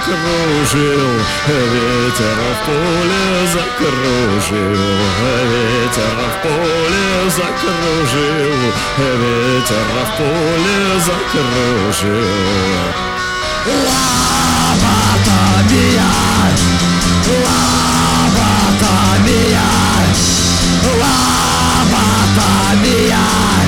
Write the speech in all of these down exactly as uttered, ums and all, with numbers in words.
закружил, ветер в поле закружил, ветер в поле закружил, ветер в поле закружил. Лоботомия, лоботомия, лоботомия,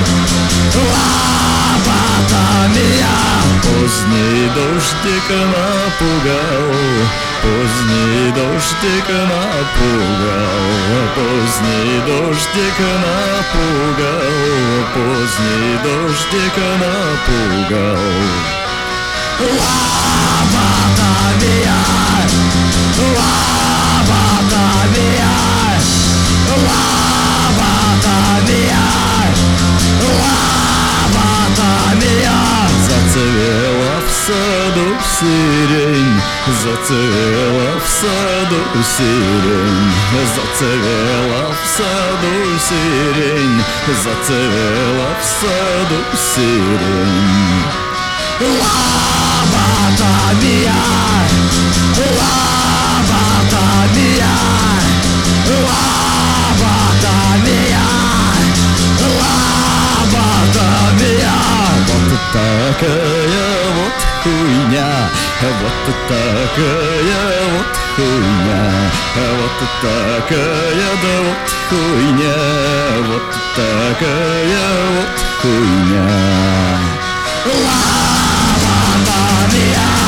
лоботомия. Поздний дождик напугал, поздний дождик напугал, поздний дождик напугал, поздний дождик напугал. Лоботомия, лоботомия, лоботомия, лоботомия. Зацвела в саду сирень, зацвела в саду сирень, зацвела в саду сирень, зацвела в саду сирень. Лоботомия, лоботомия, лоботомия, лоботомия. Вот такая вот хуйня, вот такая вот хуйня, вот такая да вот хуйня, вот такая вот хуйня. Лоботомия.